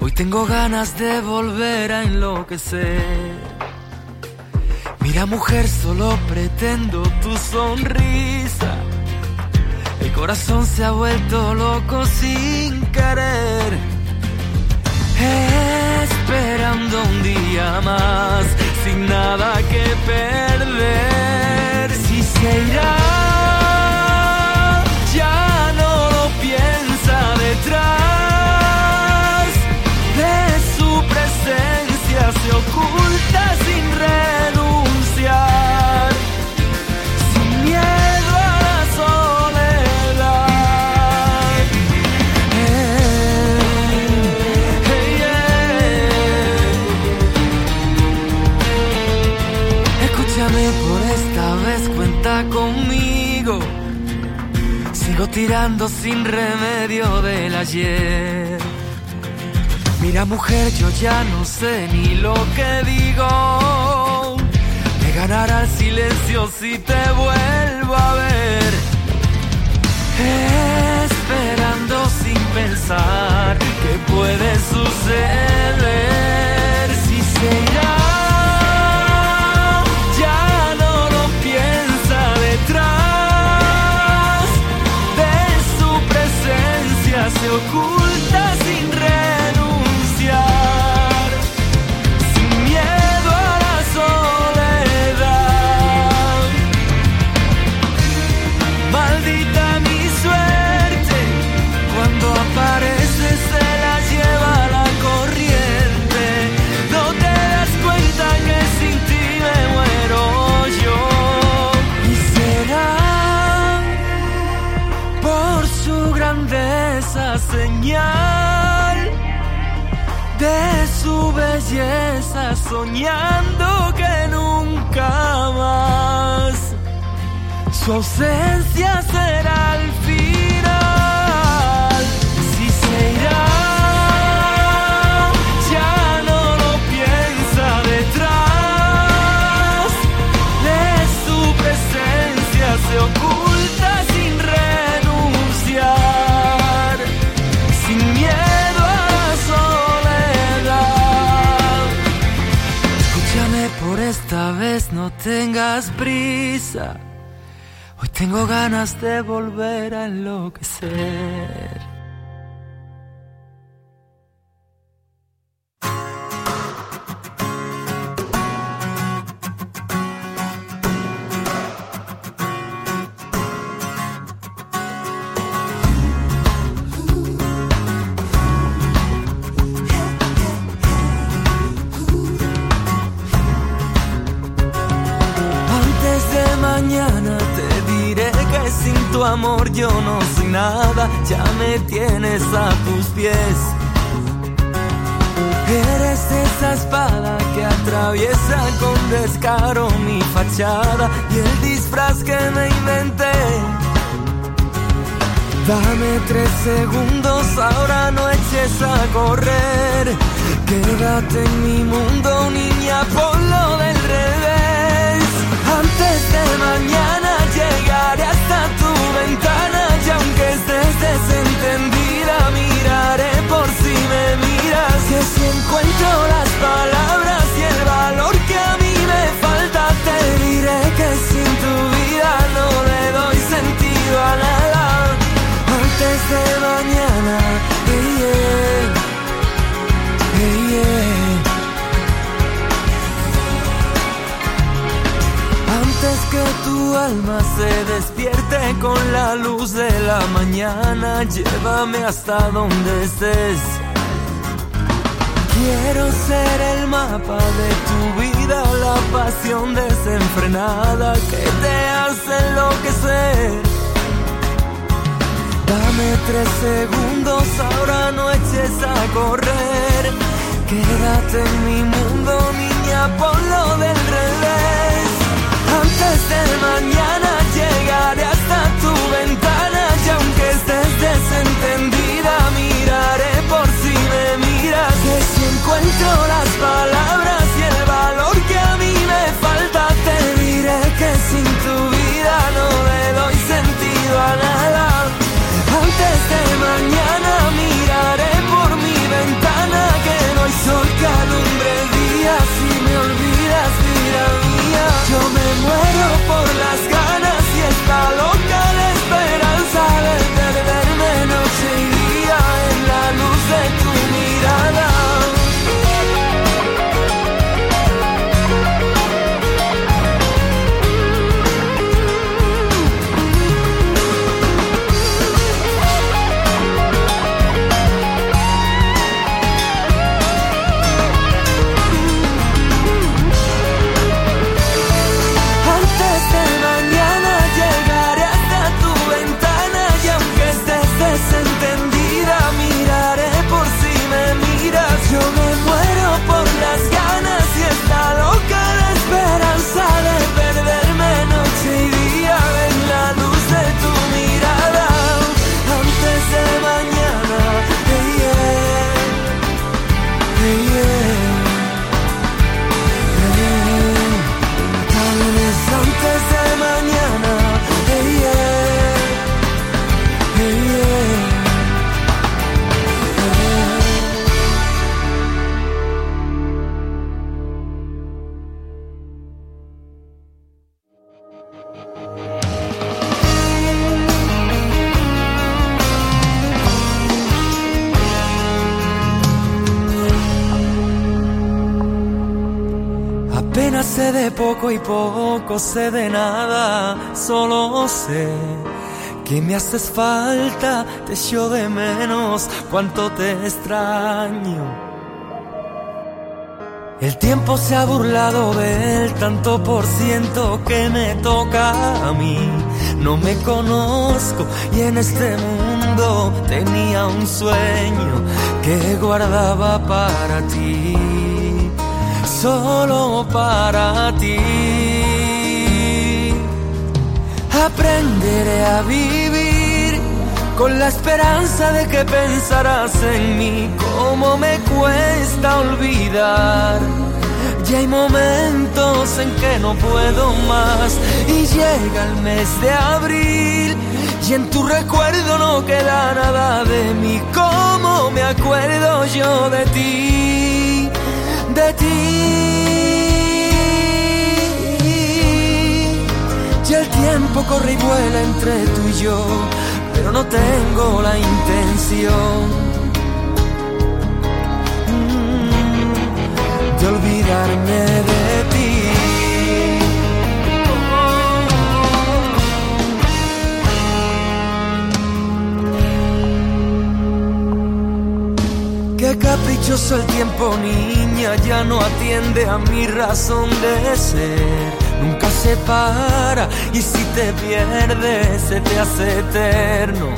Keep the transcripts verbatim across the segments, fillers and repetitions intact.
Hoy tengo ganas de volver a enloquecer. Mira, mujer, solo pretendo tu sonrisa. El corazón se ha vuelto loco sin querer, esperando un día más, sin nada que perder. Si se irá, ya no lo piensa detrás de su presencia, se oculta sin renunciar, sin miedo a la soledad. Hey, hey, yeah. Escúchame por esta vez, cuenta conmigo. Sigo tirando sin remedio del ayer. Mira, mujer, yo ya no sé ni lo que digo. Me ganará el silencio si te vuelvo a ver. Esperando sin pensar qué puede suceder. Si se irá, ya no lo piensa detrás de su presencia, se oculta sin renunciar, sin miedo a la soledad. Maldita mi suerte, cuando aparece se la lleva la corriente. No te das cuenta que sin ti me muero yo. Y será por su grandeza señal de su belleza, soñando que nunca más su ausencia será el final. Si se irá, ya no lo piensa detrás de su presencia, se oculta sin renunciar, sin miedo a la soledad. Escúchame por esta vez, no tengas prisa. Hoy tengo ganas de volver a enloquecer. Mañana te diré que sin tu amor yo no soy nada, ya me tienes a tus pies. Eres esa espada que atraviesa con descaro mi fachada y el disfraz que me inventé. Dame tres segundos, ahora no eches a correr. Quédate en mi mundo, niña, ponlo del revés. Antes de mañana llegaré hasta tu ventana y aunque estés desentendida miraré por si me miras. Y si encuentro las palabras y el valor que a mí me falta, te diré que sin tu vida no le doy sentido a nada. Antes de mañana, hey, yeah, hey, yeah. Antes que tu alma se despierte con la luz de la mañana, llévame hasta donde estés. Quiero ser el mapa de tu vida, la pasión desenfrenada que te hace enloquecer. Dame tres segundos, ahora no eches a correr. Quédate en mi mundo, niña, ponlo del revés. Antes de mañana llegaré hasta tu ventana y aunque estés desentendida miraré por si me miras. Que si encuentro las palabras y el valor que a mí me falta, te diré que sin tu vida no le doy sentido a nada. Antes de mañana miraré por mi ventana Sé de poco y poco sé de nada, solo sé que me haces falta, te echo de menos, cuánto te extraño. El tiempo se ha burlado de él tanto por ciento que me toca a mí. No me conozco y en este mundo tenía un sueño que guardaba para ti, solo para ti. Aprenderé a vivir con la esperanza de que pensarás en mí. Cómo me cuesta olvidar, ya hay momentos en que no puedo más. Y llega el mes de abril y en tu recuerdo no queda nada de mí. Cómo me acuerdo yo de ti, de ti. Y el tiempo corre y vuela entre tú y yo, pero no tengo la intención mm, de olvidarme de ti. Qué caprichoso el tiempo, niña, ya no atiende a mi razón de ser. Nunca se para y si te pierdes se te hace eterno.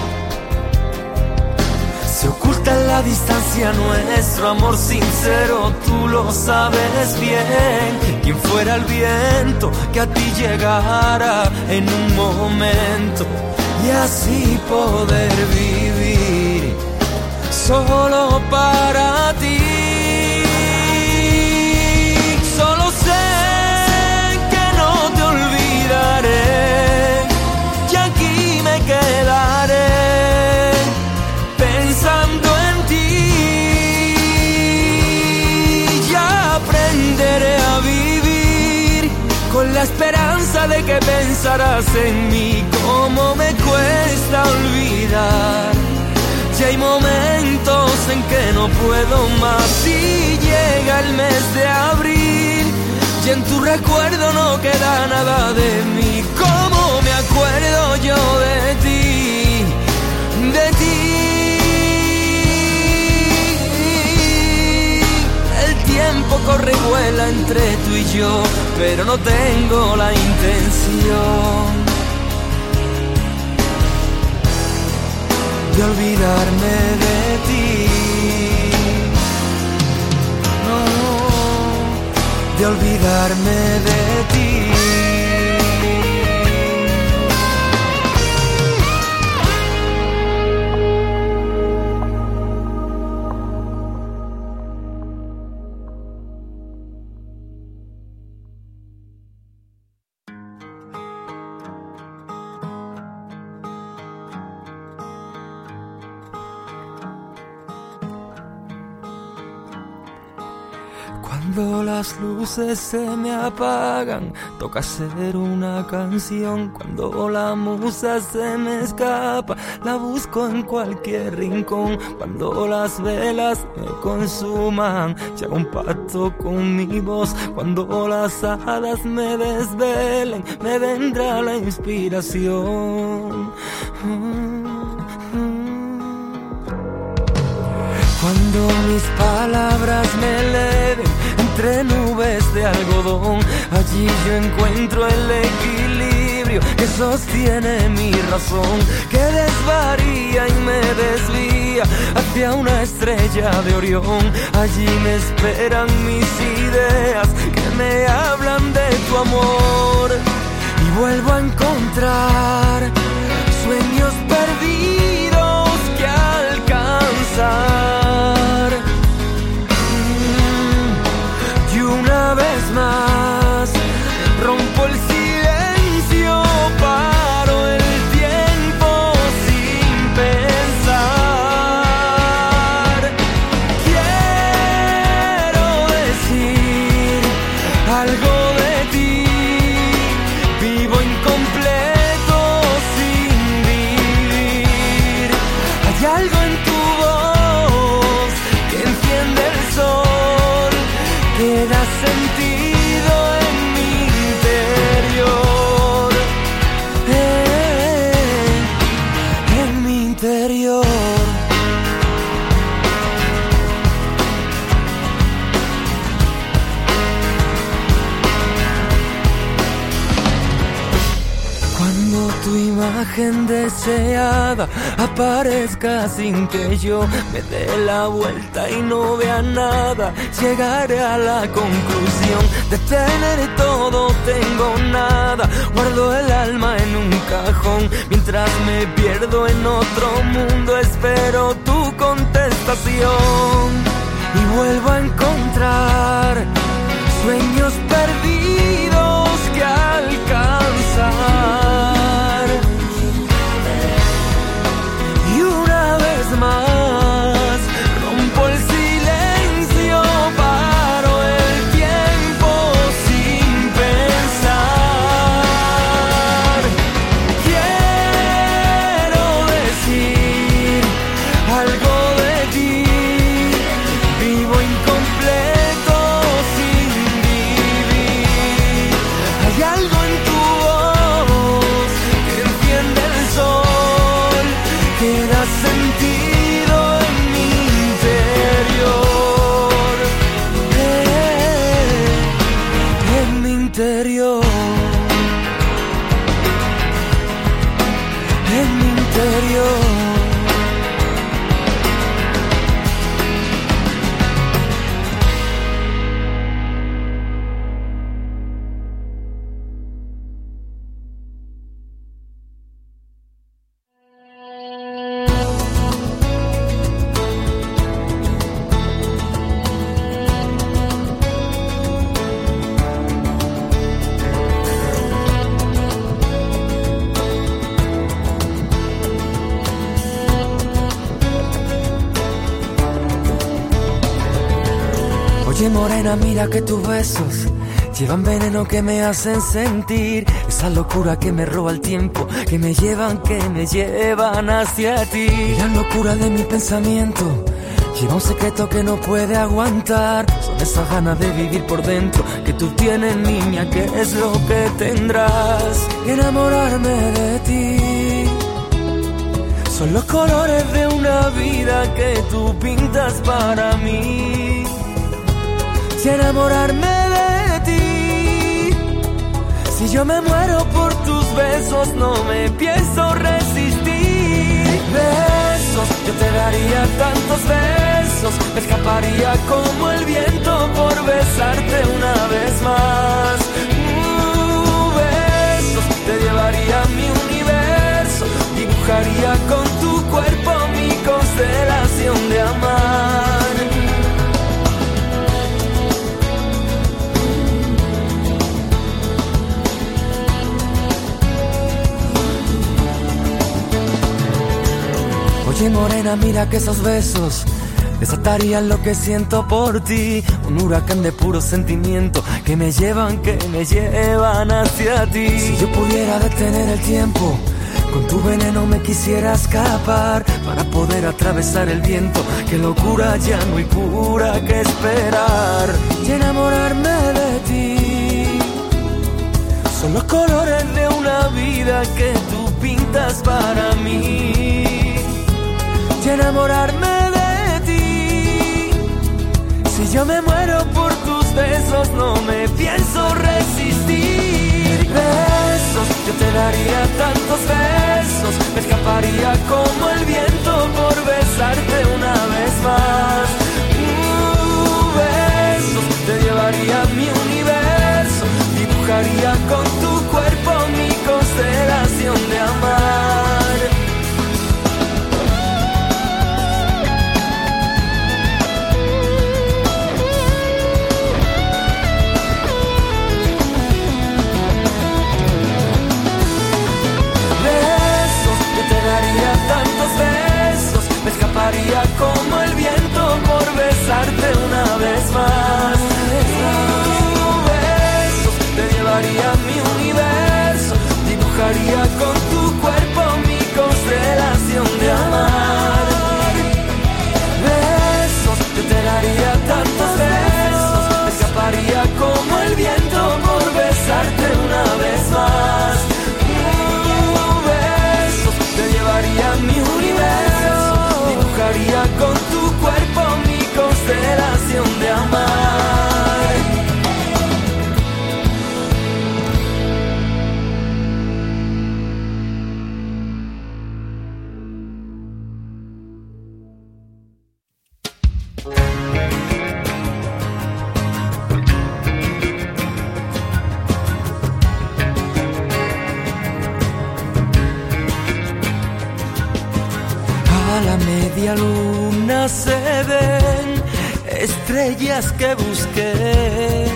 Se oculta en la distancia nuestro amor sincero, tú lo sabes bien. Quien fuera el viento que a ti llegara en un momento y así poder vivir solo para ti. Solo sé y aquí me quedaré pensando en ti. Ya aprenderé a vivir con la esperanza de que pensarás en mí. Cómo me cuesta olvidar, ya hay momentos en que no puedo más. Y llega el mes de abril y en tu recuerdo no queda nada de mí. Cómo me acuerdo yo de ti, de ti. El tiempo corre y vuela entre tú y yo, pero no tengo la intención de olvidarme de ti. No, de olvidarme de ti. Cuando las luces se me apagan, toca hacer una canción. Cuando la musa se me escapa, la busco en cualquier rincón. Cuando las velas me consuman, ya hago un pacto con mi voz. Cuando las hadas me desvelen, me vendrá la inspiración. Cuando mis palabras me eleven entre nubes de algodón, allí yo encuentro el equilibrio que sostiene mi razón, que desvaría y me desvía hacia una estrella de Orión. Allí me esperan mis ideas que me hablan de tu amor, y vuelvo a encontrar sueños perdidos que alcanzar. Una vez más rompo el silencio, paro el tiempo sin pensar. Quiero decir algo de ti, vivo incompleto sin vivir. imagen deseada aparezca sin que yo me dé la vuelta y no vea nada. Llegaré a la conclusión de tener todo, tengo nada. Guardo el alma en un cajón mientras me pierdo en otro mundo. Espero tu contestación y vuelvo a encontrar sueños perdidos que alcanzar. Y una vez más rompo el silencio, paro el tiempo sin pensar. Quiero decir algo de ti, vivo incompleto sin vivir. Hay algo en tu voz que enciende el sol, que da sentido en mi interior, eh, en mi interior, en mi interior. Oye morena, mira que tus besos llevan veneno que me hacen sentir esa locura que me roba el tiempo, que me llevan, que me llevan hacia ti. Y la locura de mi pensamiento lleva un secreto que no puede aguantar. Son esas ganas de vivir por dentro que tú tienes, niña, ¿qué es lo que tendrás? Y enamorarme de ti son los colores de una vida que tú pintas para mí. Y enamorarme de ti, si yo me muero por tus besos no me pienso resistir. Besos, yo te daría tantos besos, me escaparía como el viento por besarte una vez más. Uh, besos, te llevaría a mi universo, dibujaría con tu cuerpo mi constelación de amar. Oye morena, mira que esos besos desatarían lo que siento por ti. Un huracán de puro sentimiento que me llevan, que me llevan hacia ti. Si yo pudiera detener el tiempo, con tu veneno me quisiera escapar para poder atravesar el viento. Qué locura, ya no hay cura que esperar. Y enamorarme de ti son los colores de una vida que tú pintas para mí. Y enamorarme de ti, si yo me muero por tus besos no me pienso resistir. Besos, yo te daría tantos besos, me escaparía como el viento por besarte una vez más. Uh, besos, te llevaría a mi universo, dibujaría con tu cuerpo mi constelación de amar. Tantos besos, me escaparía como el viento A la media luna se ven estrellas que busqué,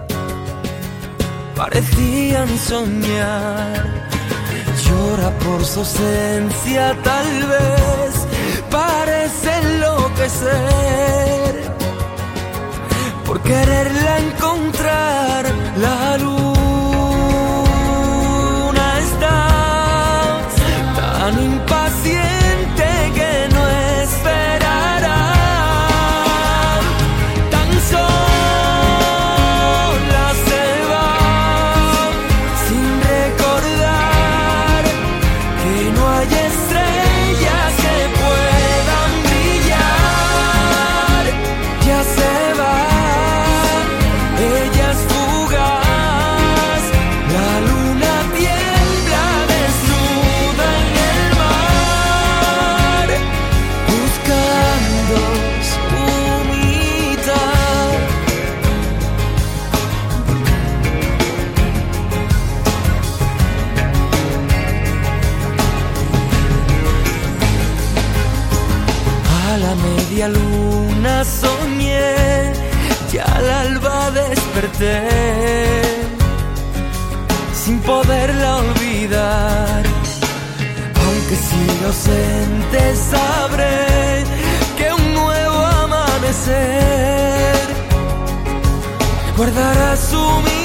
parecían soñar. Llora por su ausencia, tal vez parece enloquecer por quererla encontrar. La luna está tan impaciente que no esperará. Tan sola se va sin recordar que no hay estrellas que puedan brillar. Ya se va, ella es fugaz. La luna tiembla desnuda en el mar, buscando su mitad. A la media luna soñé, ya al alba desperté, sin poderla olvidar. Aunque siga ausente, sabré que un nuevo amanecer guardará su mirada.